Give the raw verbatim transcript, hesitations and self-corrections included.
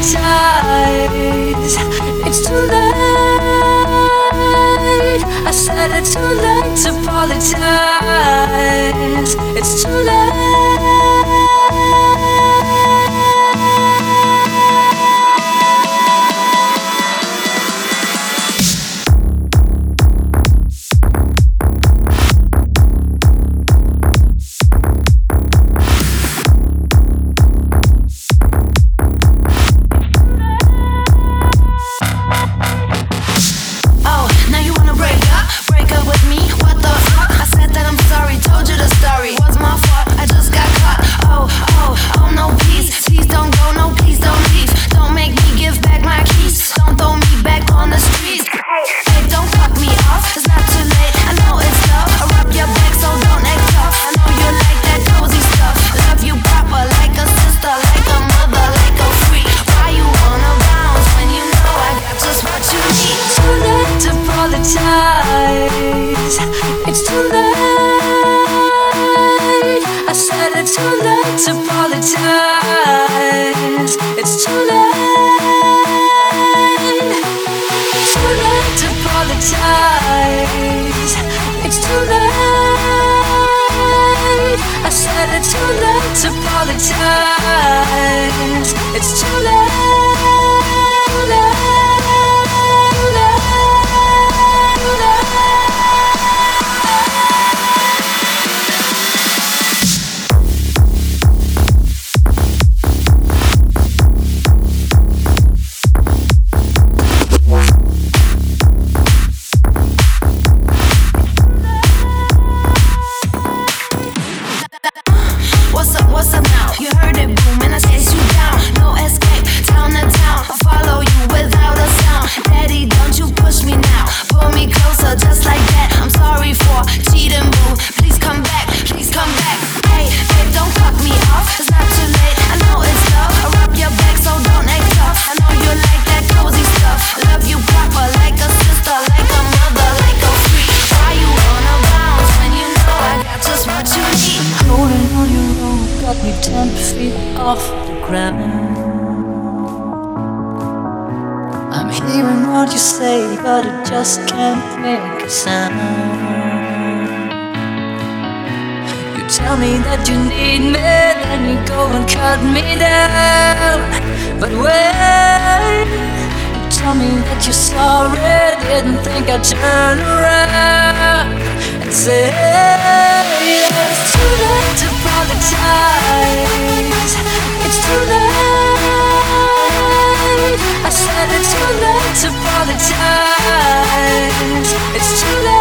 apologize. It's too late. I said it's too late to apologize. It's too late. It's too late. I said it's too late to apologize. It's too late. Too late to apologize. It's too late. I said it's too late to apologize. It's too late. What's up, what's up now? You heard it boom and I chase you down. No escape, town to town. I'll follow you without a sound. Daddy, don't you push me now. Pull me closer just like that. I'm sorry for cheating, boo. Please come back, please come back. Hey, babe, don't cut me off. It's not too late, I know it's love. I'll rub your back so don't act tough. I know you like that cozy stuff. Love you proper like a sister, like a mother, like a freak. Why you wanna bounce when you know I got just what you need? Holding on your rope got me ten feet off the ground. I'm hearing what you say, but it just can't make a sound. You tell me that you need me, then you go and cut me down. But wait, you tell me that you're sorry, didn't think I'd turn around and say it's too late to apologize. It's too late. I said it's too late to apologize. It's too late.